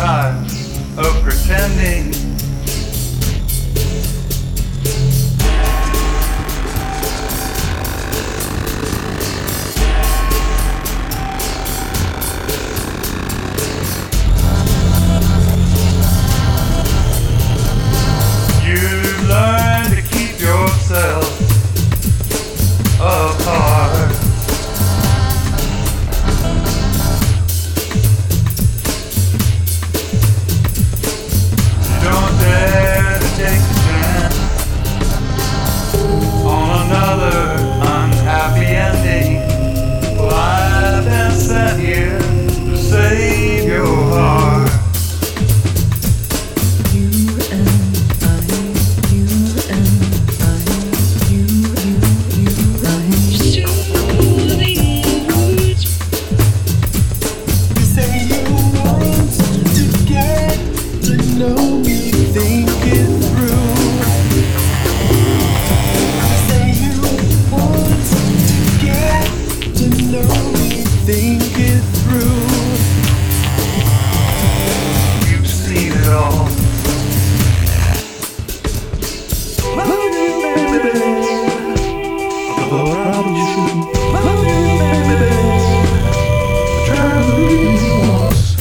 tired of pretending. You've learned to keep yourself apart. You don't dare to take a chance on another unhappy ending. Well, I've been sent here to save your heart. Think it through. You've seen it all. Love you, baby. Although I probably shouldn't. Love you, baby. I tried to leave you once.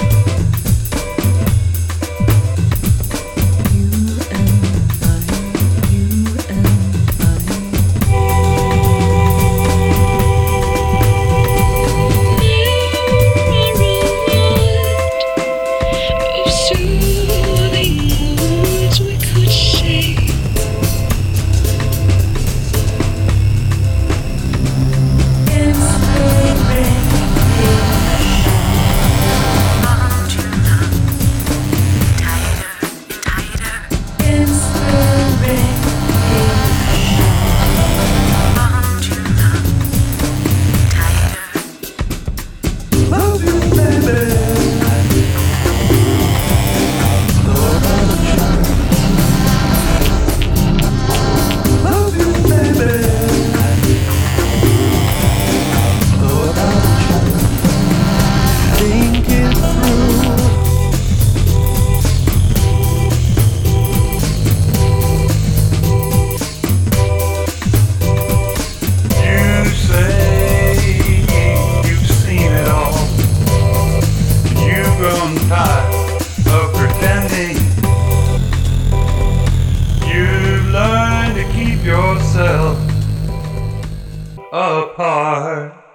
Tired of pretending. You've learned to keep yourself apart.